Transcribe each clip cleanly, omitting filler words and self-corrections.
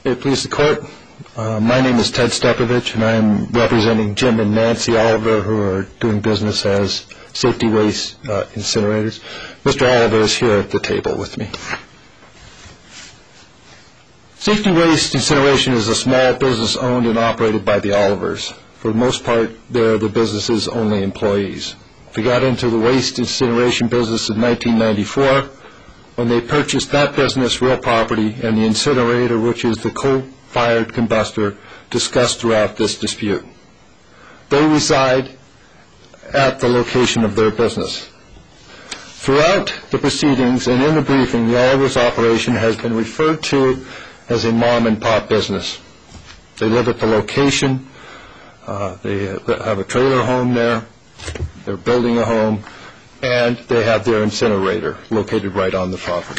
May it please the Court. My name is Ted Stepovich, and I am representing Jim and Nancy Oliver, who are doing business as Safety Waste Incinerators. Mr. Oliver is here at the table with me. Safety Waste Incineration is a small business owned and operated by the Olivers. For the most part, they're the business's only employees. They got into the waste incineration business in 1994 when they purchased that business, real property, and the incinerator, which is the coal-fired combustor, discussed throughout this dispute. They reside at the location of their business. Throughout the proceedings and in the briefing, the Olivers operation has been referred to as a mom-and-pop business. They live at the location. They have a trailer home there. They're building a home. And they have their incinerator located right on the property.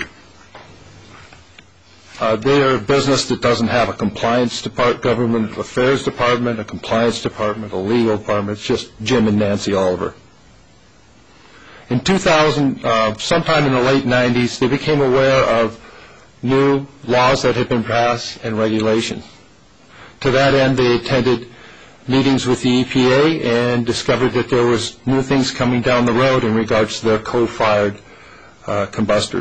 They are a business that doesn't have a compliance department, government affairs department, a compliance department, a legal department. It's just Jim and Nancy Oliver. In 2000, sometime in the late 90s, they became aware of new laws that had been passed and regulations. To that end, they attended meetings with the EPA and discovered that there was new things coming down the road in regards to their coal-fired combustor.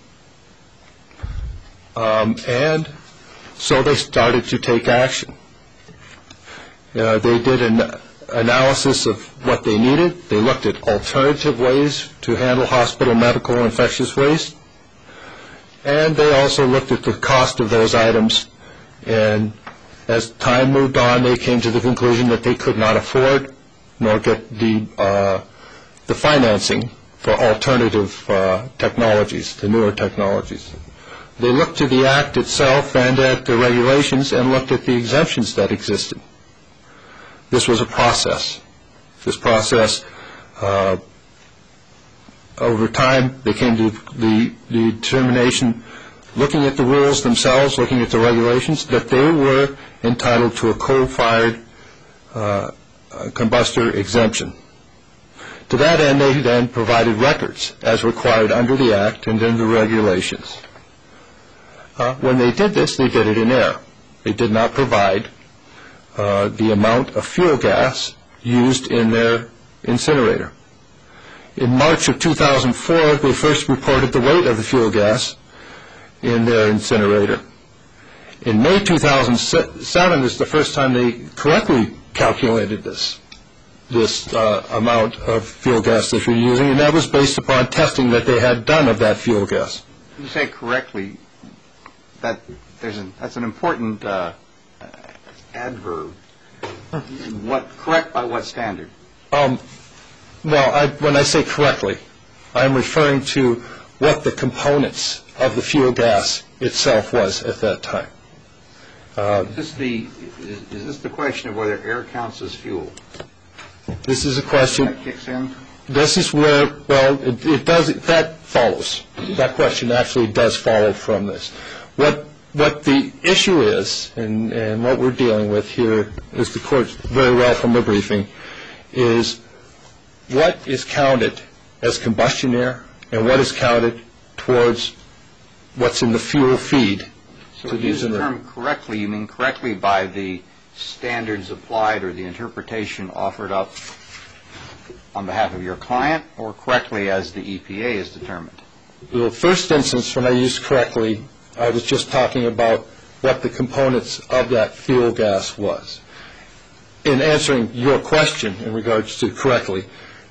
And so they started to take action. They did an analysis of what they needed. They looked at alternative ways to handle hospital medical and infectious waste. And they also looked at the cost of those items. And as time moved on, they came to the conclusion that they could not afford nor get the financing for alternative technologies, the newer technologies. They looked to the Act itself and at the regulations and looked at the exemptions that existed. This was a process. This process, over time, they came to the determination, looking at the rules themselves, looking at the regulations, that they were entitled to a coal-fired combustor exemption. To that end, they then provided records as required under the Act and under the regulations. When they did this, they did it in error. They did not provide the amount of fuel gas used in their incinerator. In March of 2004, they first reported the weight of the fuel gas in their incinerator. In May 2007 is the first time they correctly calculated this amount of fuel gas that you're using, and that was based upon testing that they had done of that fuel gas. When you say correctly, that's an important adverb. Correct by what standard? When I say correctly, I'm referring to what the components of the fuel gas itself was at that time. Is this the question of whether air counts as fuel? This is a question. That kicks in? This is where, it does. That follows. That question actually does follow from this. What the issue is, and what we're dealing with here, as the Court very well from the briefing, is what is counted as combustion air and what is counted towards what's in the fuel feed. So to use the term correctly, you mean correctly by the standards applied or the interpretation offered up on behalf of your client, or correctly as the EPA is determined? The first instance, when I used correctly, I was just talking about what the components of that fuel gas was. In answering your question in regards to correctly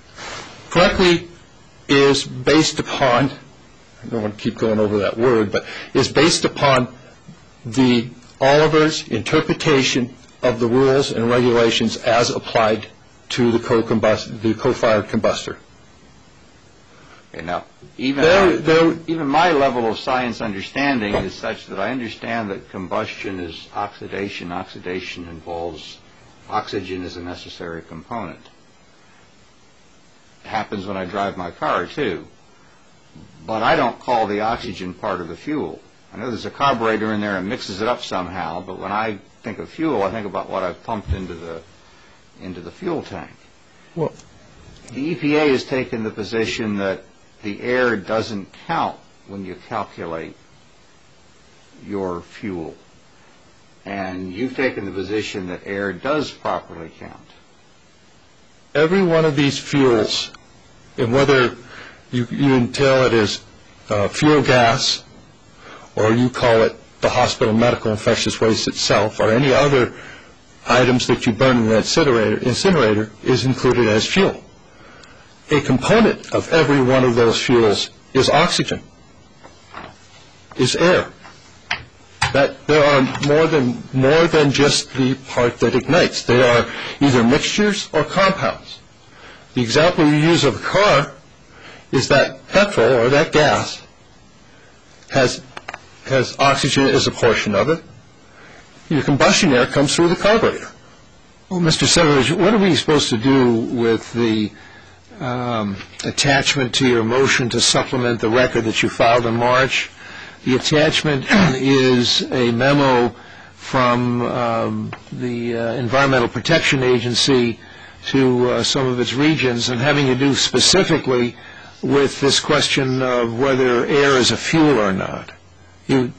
is based upon, I don't want to keep going over that word, but is based upon the Oliver's interpretation of the rules and regulations as applied to the coal-fired combustor. Okay, now, even my level of science understanding is such that I understand that combustion is oxidation. Oxidation involves oxygen as a necessary component. It happens when I drive my car, too. But I don't call the oxygen part of the fuel. I know there's a carburetor in there and mixes it up somehow, but when I think of fuel, I think about what I've pumped into the fuel tank. Well, the EPA has taken the position that the air doesn't count when you calculate your fuel. And you've taken the position that air does properly count. Every one of these fuels, and whether you entail it as fuel gas or you call it the hospital medical infectious waste itself or any other items that you burn in the incinerator, is included as fuel. A component of every one of those fuels is oxygen, is air. That there are more than just the part that ignites. They are either mixtures or compounds. The example you use of a car is that petrol or that gas has oxygen as a portion of it. Your combustion air comes through the carburetor. Well, Mr. Severidge, what are we supposed to do with the attachment to your motion to supplement the record that you filed in March? The attachment is a memo from the Environmental Protection Agency to some of its regions, and having to do specifically with this question of whether air is a fuel or not. You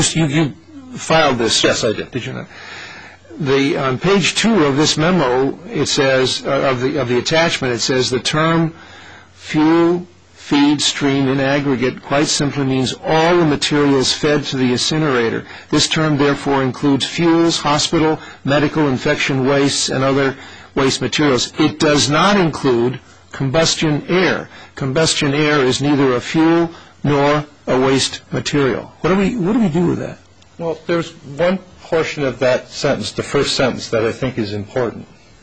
filed this. Yes, I did. Did you not? On page 2 of this memo, it says, of the attachment, it says the term fuel feed stream in aggregate quite simply means all the materials fed to the incinerator. This term therefore includes fuels, hospital, medical, infection wastes, and other waste materials. It does not include combustion air. Combustion air is neither a fuel nor a waste material. What do we do with that? Well, there's one portion of that sentence, the first sentence, that I think is important,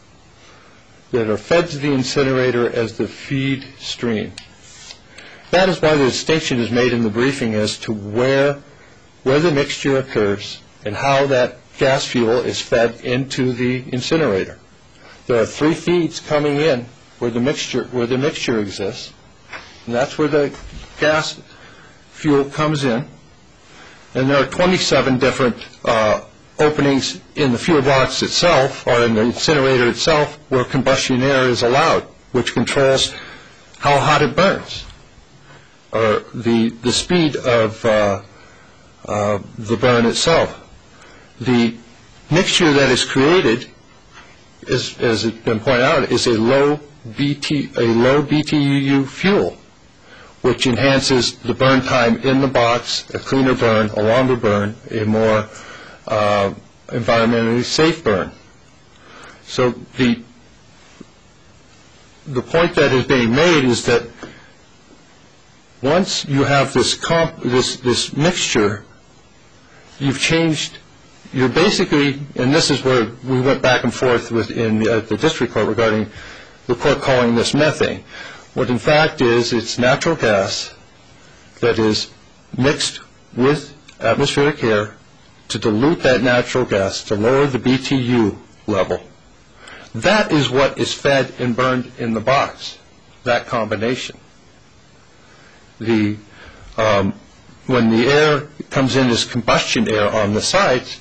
that are fed to the incinerator as the feed stream. That is why the distinction is made in the briefing as to where the mixture occurs and how that gas fuel is fed into the incinerator. There are 3 feeds coming in where the mixture exists, and that's where the gas fuel comes in. And there are 27 different openings in the fuel box itself or in the incinerator itself where combustion air is allowed, which controls how hot it burns or the speed of the burn itself. The mixture that is created, as has been pointed out, is a low BTU fuel, which enhances the burn time in the box, a cleaner burn, a longer burn, a more environmentally safe burn. So the point that is being made is that once you have this mixture, you're basically, and this is where we went back and forth in the district court regarding the court calling this methane. What in fact is, it's natural gas that is mixed with atmospheric air to dilute that natural gas, to lower the BTU level. That is what is fed and burned in the box, that combination. When the air comes in as combustion air on the sides,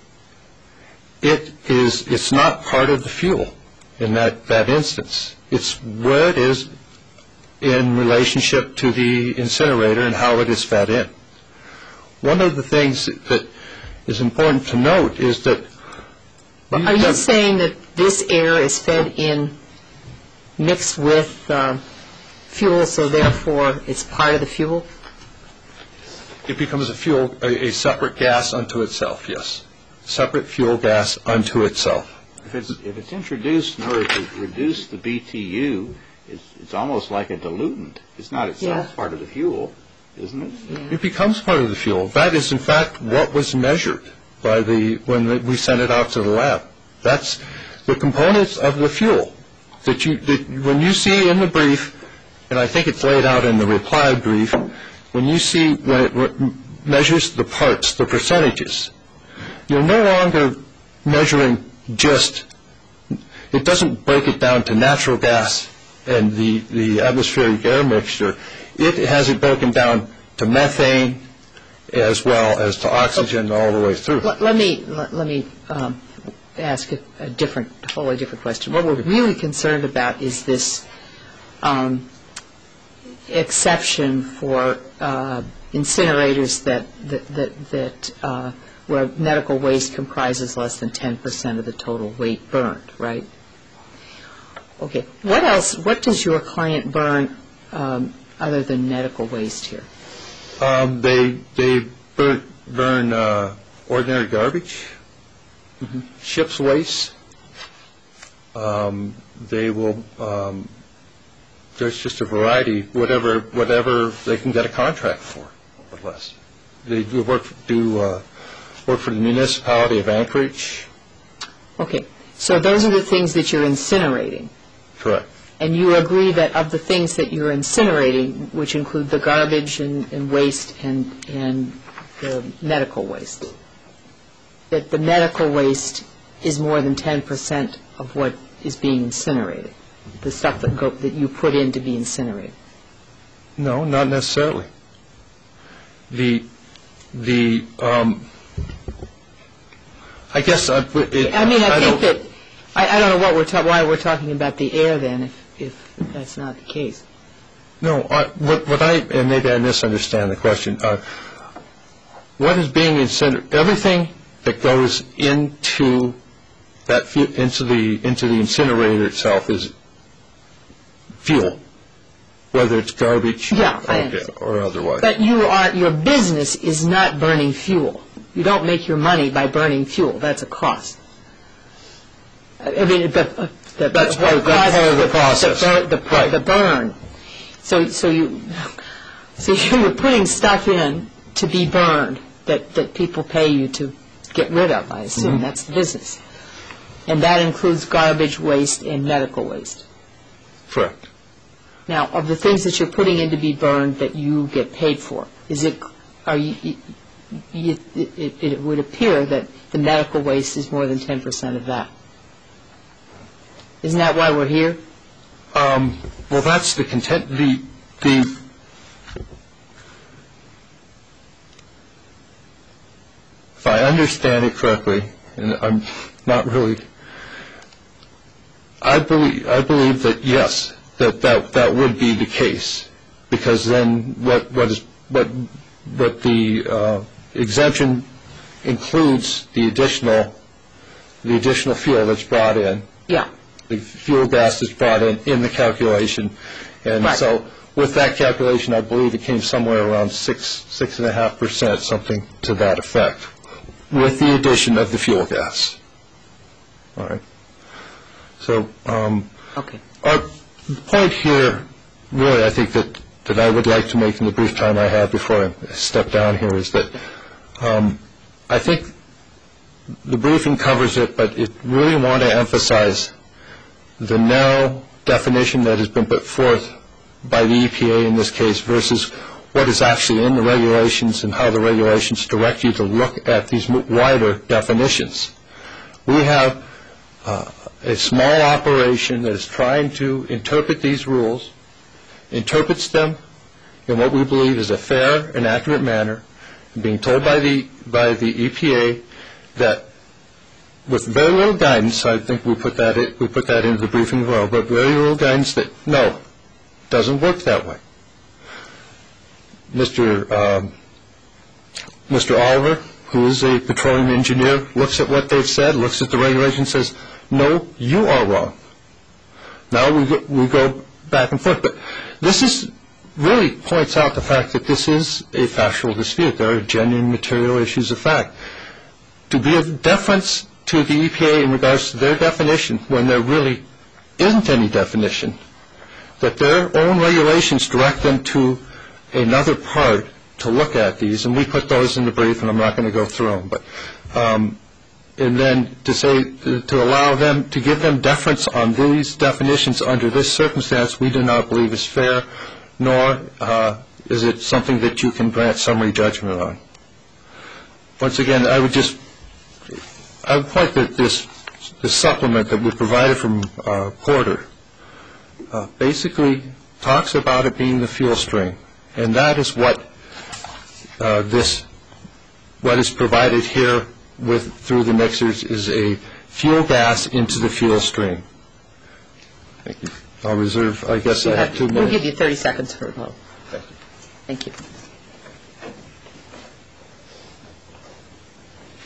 it's not part of the fuel in that instance. It's where it is in relationship to the incinerator and how it is fed in. One of the things that is important to note is that... Are you saying that this air is fed in mixed with fuel, so therefore it's part of the fuel? It becomes a separate gas unto itself, yes. Separate fuel gas unto itself. If it's introduced in order to reduce the BTU, it's almost like a dilutant. It's not itself part of the fuel, isn't it? Yeah. It becomes part of the fuel. That is, in fact, what was measured when we sent it out to the lab. That's the components of the fuel that when you see in the brief, and I think it's laid out in the reply brief, when you see when it measures the parts, the percentages, you're no longer measuring it doesn't break it down to natural gas and the atmospheric air mixture. It has it broken down to methane as well as to oxygen all the way through. Let me ask a totally different question. What we're really concerned about is this exception for incinerators that where medical waste comprises less than 10% of the total weight burned, right? Okay. What else, what does your client burn other than medical waste here? They burn ordinary garbage, ship's waste. They will, there's just a variety, whatever they can get a contract for, or less. They do work for the municipality of Anchorage. Okay. So those are the things that you're incinerating. Correct. And you agree that of the things that you're incinerating, which include the garbage and waste and the medical waste, that the medical waste is more than 10% of what is being incinerated, the stuff that you put in to be incinerated? No, not necessarily. I guess I think that I don't know why we're talking about the air then, if that's not the case. No, and maybe I misunderstand the question. What is being incinerated? Everything that goes into the incinerator itself is fuel, whether it's garbage or otherwise. But your business is not burning fuel. You don't make your money by burning fuel. That's a cost. I mean, that's part of the process. The burn. So you're putting stuff in to be burned that people pay you to get rid of, I assume. That's the business. And that includes garbage waste and medical waste. Correct. Now, of the things that you're putting in to be burned that you get paid for, it would appear that the medical waste is more than 10% of that. Isn't that why we're here? Well, that's the content. If I understand it correctly, and I'm not really, I believe that yes, that would be the case, because then what the exemption includes the additional fuel that's brought in. Yeah. The fuel gas that's brought in the calculation, and so with that calculation, I believe it came somewhere around 6.5%, something to that effect, with the addition of the fuel gas. All right. So our point here, really, I think that I would like to make in the brief time I have before I step down here is that I think the briefing covers it, but it really want to emphasize the narrow definition that has been put forth by the EPA in this case versus what is actually in the regulations and how the regulations direct you to look at these wider definitions. We have a small operation that is trying to interpret these rules, interprets them in what we believe is a fair and accurate manner, being told by the EPA that with very little guidance, I think we put that into the briefing as well, but very little guidance that no, doesn't work that way. Mr. Oliver, who is a petroleum engineer, looks at what they've said, looks at the regulations, says, no, you are wrong. Now we go back and forth, but this is really points out the fact that this is a factual dispute. There are genuine material issues of fact. To be of deference to the EPA in regards to their definition when there really isn't any definition, that their own regulations direct them to another part to look at these, and we put those in the brief, and I'm not going to go through them, but and then to allow them, to give them deference on these definitions under this circumstance, we do not believe is fair, nor is it something that you can grant summary judgment on. Once again, I would point that this supplement that we provided from Porter basically talks about it being the fuel stream, and that is what what is provided here through the mixers is a fuel gas into the fuel stream. Thank you. I'll reserve, I guess I have 2 minutes. We'll give you 30 seconds for a vote. Thank you.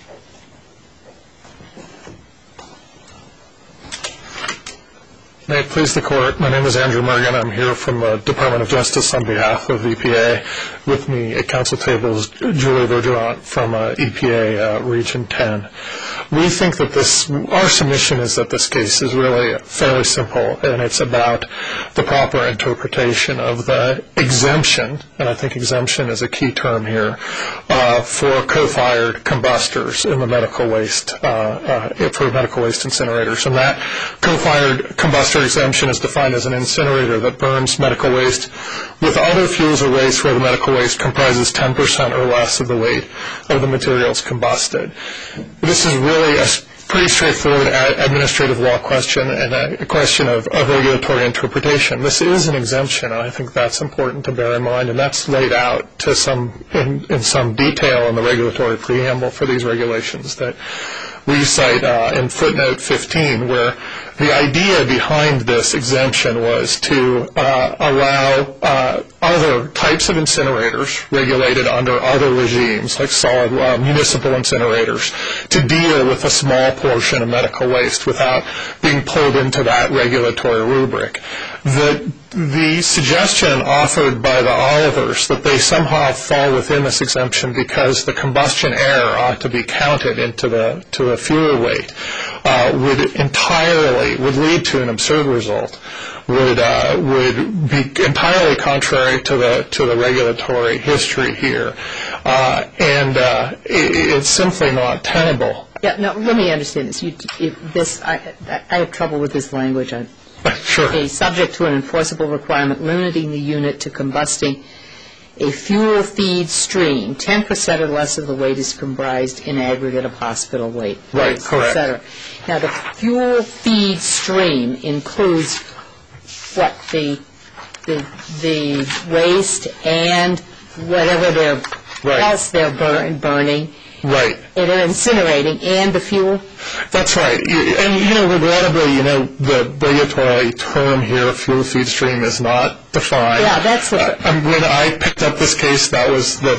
May it please the Court, my name is Andrew Mergen. I'm here from the Department of Justice on behalf of EPA. With me at council table is Julie Vergerant from EPA Region 10. We think that our submission is that this case is really fairly simple, and it's about the proper interpretation of the exemption, and I think exemption is a key term here, for co-fired combustors in the medical waste, for medical waste incinerators. And that co-fired combustor exemption is defined as an incinerator that burns medical waste with other fuels or waste where the medical waste comprises 10% or less of the weight of the materials combusted. This is really a pretty straightforward administrative law question and a question of regulatory interpretation. This is an exemption, and I think that's important to bear in mind, and that's laid out to in some detail in the regulatory preamble for these regulations that we cite in footnote 15, where the idea behind this exemption was to allow other types of incinerators regulated under other regimes, like solid municipal incinerators, to deal with a small portion of medical waste without being pulled into that regulatory rubric. The suggestion offered by the Olivers that they somehow fall within this exemption because the combustion air ought to be counted into the fuel weight would lead to an absurd result. Would be entirely contrary to the regulatory history here, and it's simply not tenable. Yeah, no, let me understand this. I have trouble with this language. Sure. Okay, subject to an enforceable requirement limiting the unit to combusting a fuel feed stream, 10% or less of the weight is comprised in aggregate of hospital weight. Right, correct. Et cetera. Now, the fuel feed stream includes what, the waste and whatever else they're burning. Right. They're incinerating, and the fuel? That's right. And, regrettably, the regulatory term here, fuel feed stream, is not defined. Yeah, that's what... When I picked up this case, I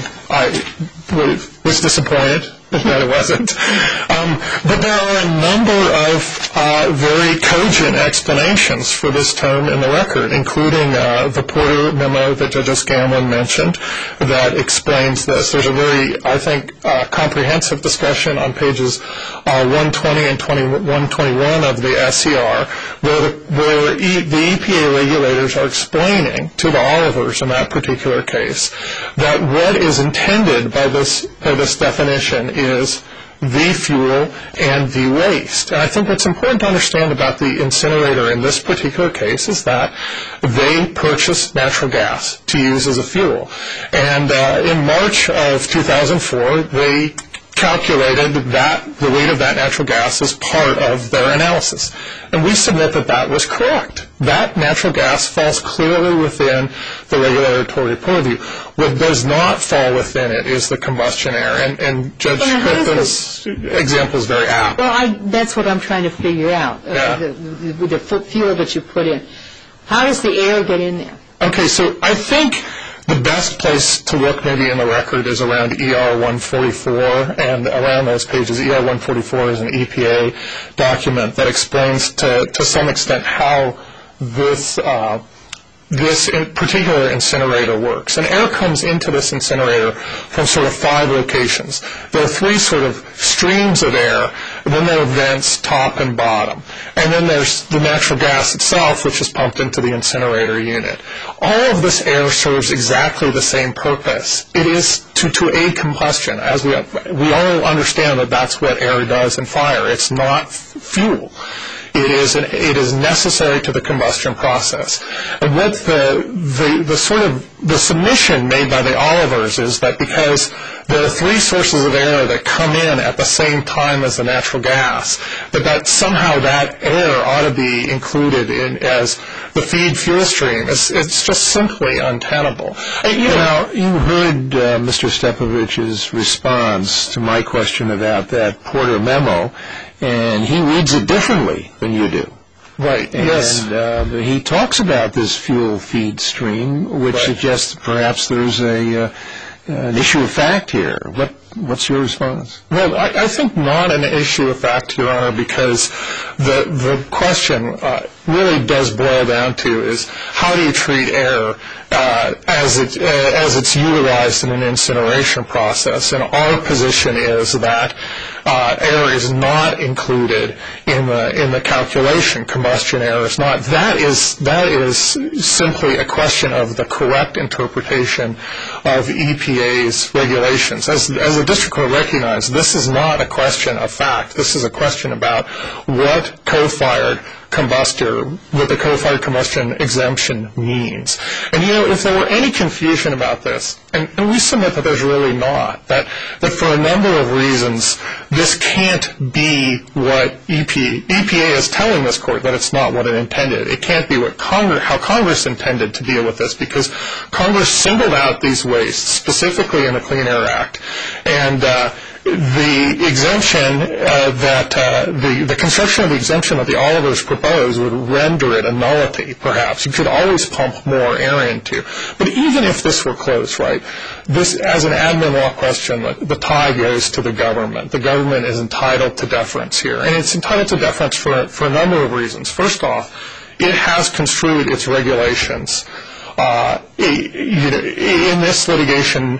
was disappointed that it wasn't. But there are a number of very cogent explanations for this term in the record, including the Porter memo that Judge O'Scanlan mentioned that explains this. There's a very, I think, comprehensive discussion on pages 120 and 121 of the SCR where the EPA regulators are explaining to the Olivers in that particular case that what is intended by this definition is the fuel and the waste. And I think what's important to understand about the incinerator in this particular case is that they purchase natural gas to use as a fuel. And in March of 2004, they calculated that the weight of that natural gas as part of their analysis. And we submit that that was correct. That natural gas falls clearly within the regulatory purview. What does not fall within it is the combustion air. And Judge Griffin's example is very apt. Well, that's what I'm trying to figure out, the fuel that you put in. How does the air get in there? Okay, so I think the best place to look maybe in the record is around ER 144, and around those pages, ER 144 is an EPA document that explains to some extent how this particular incinerator works. And air comes into this incinerator from sort of 5 locations. There are 3 sort of streams of air, and then there are vents, top and bottom. And then there's the natural gas itself, which is pumped into the incinerator unit. All of this air serves exactly the same purpose. It is to aid combustion, as we all understand that that's what air does in fire. It's not fuel. It is necessary to the combustion process. And what the submission made by the Olivers is that because there are 3 sources of air that come in at the same time as the natural gas, that somehow that air ought to be included as the feed fuel stream. It's just simply untenable. Now, you heard Mr. Stepovich's response to my question about that Porter memo, and he reads it differently than you do. Right, and, yes. He talks about this fuel feed stream, which suggests perhaps there's a an issue of fact here. What's your response? Well, I think not an issue of fact, Your Honor, because the question really does boil down to is how do you treat air as it's utilized in an incineration process? And our position is that air is not included in the calculation. Combustion air is not. That is simply a question of the correct interpretation of EPA's regulations. As the district court recognized, this is not a question of fact. This is a question about what the co-fired combustion exemption means. And if there were any confusion about this, and we submit that there's really not, that for a number of reasons this can't be what EPA is telling this court, that it's not what it intended. It can't be how Congress intended to deal with this, because Congress singled out these wastes specifically in the Clean Air Act, and the exemption the construction of the exemption that the Olivers proposed would render it a nullity, perhaps. You could always pump more air into. But even if this were closed, right, this, as an admin law question, the tie goes to the government. The government is entitled to deference here. And it's entitled to deference for a number of reasons. First off, it has construed its regulations in this litigation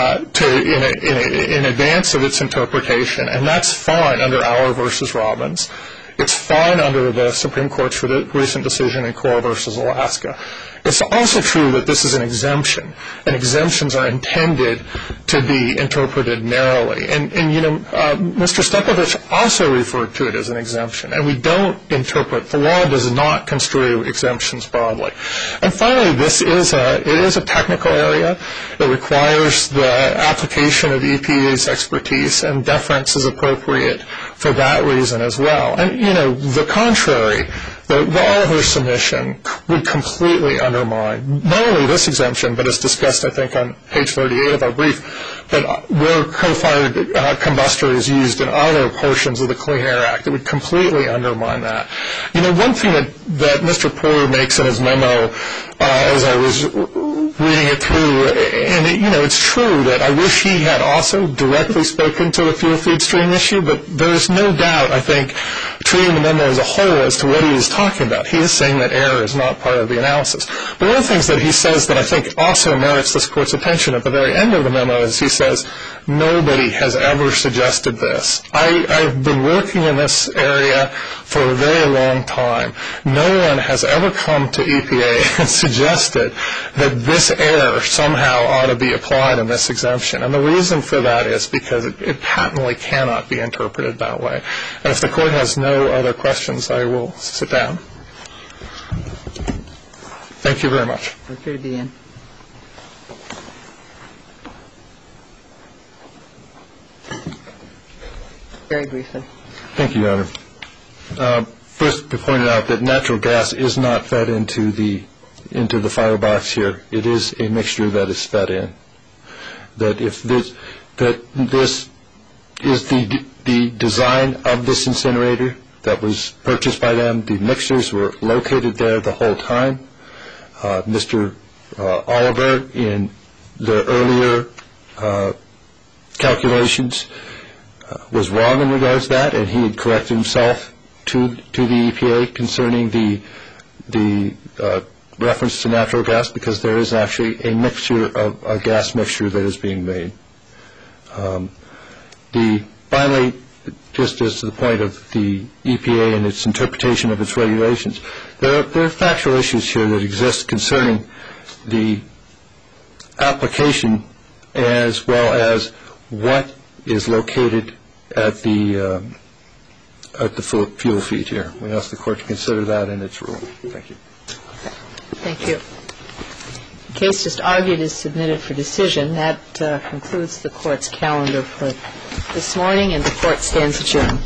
in advance of its interpretation, and that's fine under Auer versus Robbins. It's fine under the Supreme Court's recent decision in Core versus Alaska. It's also true that this is an exemption, and exemptions are intended to be interpreted narrowly. And Mr. Stepovich also referred to it as an exemption, and we don't interpret. The law does not construe exemptions broadly. And finally, it is a technical area. It requires the application of EPA's expertise, and deference is appropriate for that reason as well. And the contrary, the Oliver submission would completely undermine not only this exemption, but as discussed, I think, on page 38 of our brief, but where co-fired combustor is used in other portions of the Clean Air Act. It would completely undermine that. One thing that Mr. Porter makes in his memo, as I was reading it through, and it's true that I wish he had also directly spoken to the fuel feed stream issue, but there is no doubt, I think, treating the memo as a whole as to what he is talking about. He is saying that air is not part of the analysis. But one of the things that he says that I think also merits this Court's attention at the very end of the memo is he says, nobody has ever suggested this. I've been working in this area for a very long time. No one has ever come to EPA and suggested that this air somehow ought to be applied in this exemption. And the reason for that is because it patently cannot be interpreted that way. And if the Court has no other questions, I will sit down. Thank you very much. Okay, Dan. Very briefly. Thank you, Your Honor. First, to point out that natural gas is not fed into the firebox here. It is a mixture that is fed in. That this is the design of this incinerator that was purchased by them. The mixtures were located there the whole time. Mr. Oliver, in the earlier calculations, was wrong in regards to that, and he had corrected himself to the EPA concerning the reference to natural gas, because there is actually a gas mixture that is being made. Finally, just as to the point of the EPA and its interpretation of its regulations, there are factual issues here that exist concerning the application as well as what is located at the fuel feed here. We ask the Court to consider that in its ruling. Thank you. Thank you. The case just argued is submitted for decision. That concludes the Court's calendar for this morning, and the Court stands adjourned.